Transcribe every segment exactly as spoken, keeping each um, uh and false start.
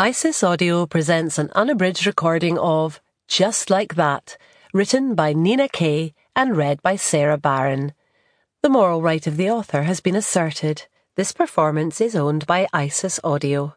Isis Audio presents an unabridged recording of Just Like That, written by Nina Kay and read by Sarah Barron. The moral right of the author has been asserted. This performance is owned by Isis Audio.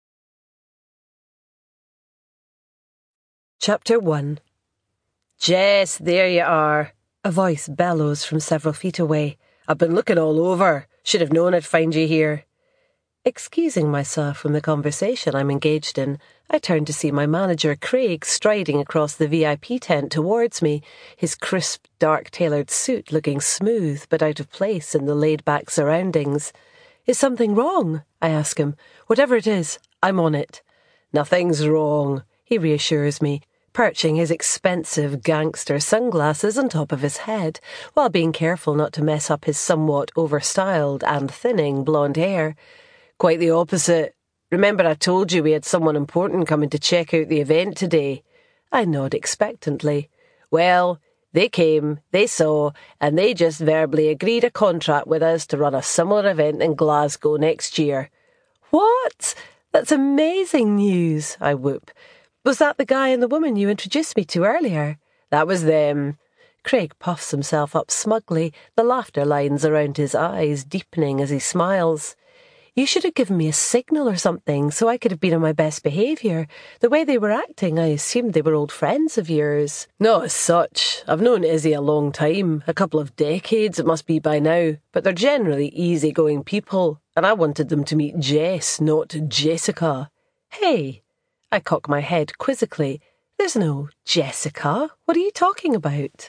Chapter one. "Jess, there you are," a voice bellows from several feet away. "I've been looking all over. Should have known I'd find you here." Excusing myself from the conversation I'm engaged in, I turn to see my manager, Craig, striding across the V I P tent towards me, his crisp, dark-tailored suit looking smooth but out of place in the laid-back surroundings. "Is something wrong?" I ask him. "Whatever it is, I'm on it." "Nothing's wrong," he reassures me, perching his expensive gangster sunglasses on top of his head, while being careful not to mess up his somewhat overstyled and thinning blonde hair. "Quite the opposite. Remember I told you we had someone important coming to check out the event today?" I nod expectantly. "Well, they came, they saw, and they just verbally agreed a contract with us to run a similar event in Glasgow next year." "What? That's amazing news," I whoop. "Was that the guy and the woman you introduced me to earlier?" "That was them." Craig puffs himself up smugly, the laughter lines around his eyes deepening as he smiles. "You should have given me a signal or something so I could have been on my best behaviour. The way they were acting, I assumed they were old friends of yours." "Not as such. I've known Izzy a long time, a couple of decades it must be by now, but they're generally easygoing people, and I wanted them to meet Jess, not Jessica." "Hey," I cock my head quizzically. "There's no Jessica. What are you talking about?"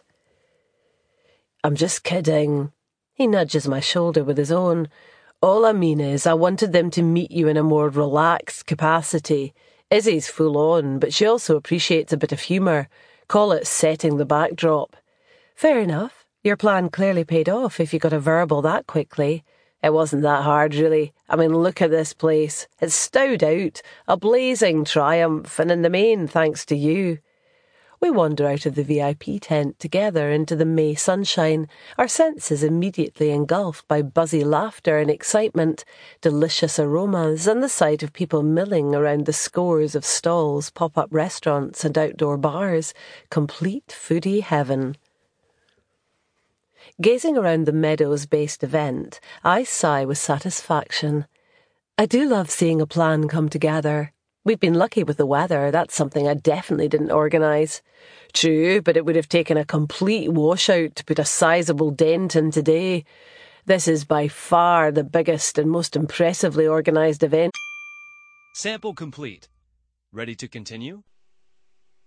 "I'm just kidding." He nudges my shoulder with his own. "All I mean is I wanted them to meet you in a more relaxed capacity. Izzy's full on, but she also appreciates a bit of humour. Call it setting the backdrop." "Fair enough. Your plan clearly paid off if you got a verbal that quickly." "It wasn't that hard, really. I mean, look at this place. It's stowed out, a blazing triumph, and in the main thanks to you." We wander out of the V I P tent together into the May sunshine, our senses immediately engulfed by buzzy laughter and excitement, delicious aromas, and the sight of people milling around the scores of stalls, pop-up restaurants, and outdoor bars. Complete foodie heaven. Gazing around the Meadows-based event, I sigh with satisfaction. I do love seeing a plan come together. We've been lucky with the weather. That's something I definitely didn't organise. True, but it would have taken a complete washout to put a sizable dent in today. This is by far the biggest and most impressively organised event. Sample complete. Ready to continue?